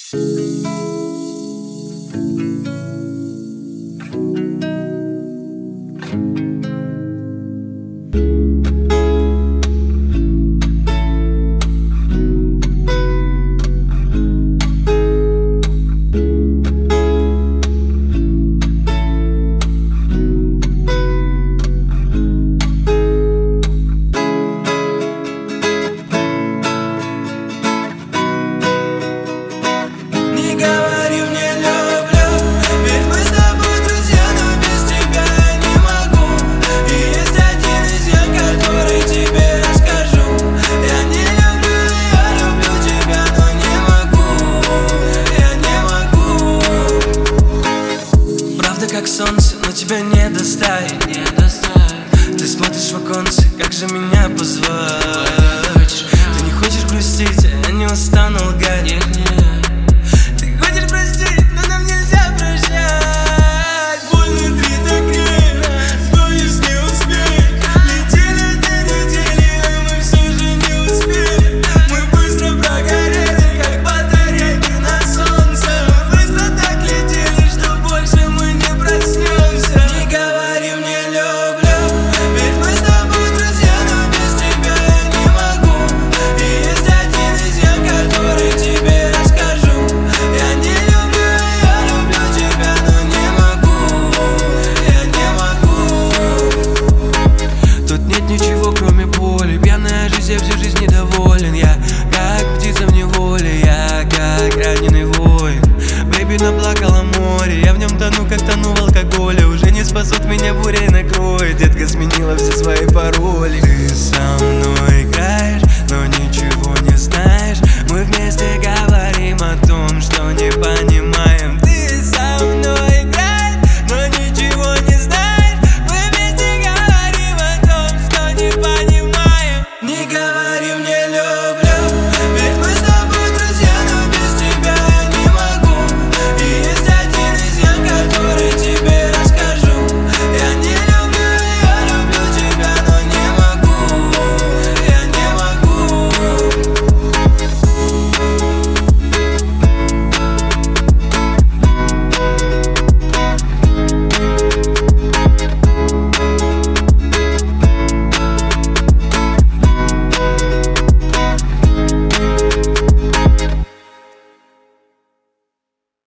Как солнце, но тебя не достать. Ты смотришь в оконце, как же меня позвать? Ты не хочешь грустить, я не устану лгать. Ты хочешь простить, но нам нельзя прощать. Боль внутри так крепко, боюсь не успеть. Летели до недели, а мы все же не успели. Мы быстро прогорели, как батарейки на солнце. Мы быстро так летели, что больше мы не проснемся. Не говори мне люблю, ведь мы с тобой друзья, но без тебя я не могу. И есть один из я, который тебе расскажу. Я не люблю, я люблю тебя, но не могу. Я не могу. Тут нет ничего, кроме боли. Пьяная жизнь, я всю жизнь недоволен. Я как птица в неволе, я как раненый воин. Бэйби наплакала море, я в нем тону, как тону в алкоголе. Уже не спасут меня, бурей накроет. Детка сменила все свои пароли. Ты со мной играешь, но ничего не знаешь. Мы вместе